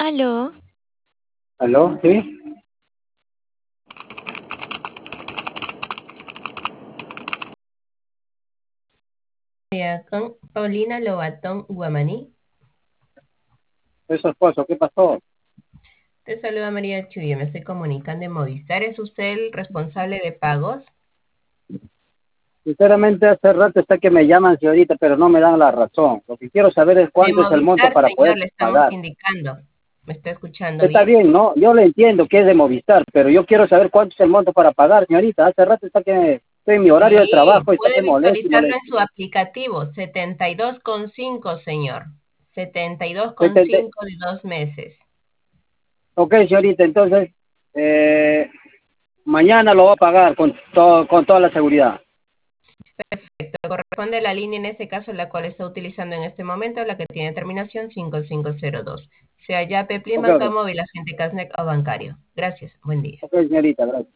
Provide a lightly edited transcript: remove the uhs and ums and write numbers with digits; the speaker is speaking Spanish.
Aló, ¿Aló? ¿Sí? Con Paulina Lobatón Guamaní. ¿Es su esposo? ¿Qué pasó? Te saluda María Chuyo, me estoy comunicando en Movistar. ¿Es usted el responsable de pagos? Sinceramente, hace rato está que me llaman, señorita, pero no me dan la razón. Lo que quiero saber es De cuánto es el monto Movistar, para señor, poder le estamos pagar. indicando. ¿Me está escuchando Está bien? bien, ¿no? Yo le entiendo que es de Movistar, pero yo quiero saber cuánto es el monto para pagar, señorita. Hace rato está que estoy en mi horario de Sí, trabajo y está puede que molesta y visualizarlo en molesta. su aplicativo. 72,5, señor. setenta y dos coma Setenta- cinco de 2 meses. Ok, señorita, entonces, eh, mañana lo va a pagar con toda la seguridad. Perfecto. Corresponde a la línea en este caso la cual está utilizando en este momento, la que tiene terminación 5502. Sea ya Ok, Peplin, Banca ok, Móvil, agente Casnec o bancario. Gracias. Buen día. ok, señorita, gracias.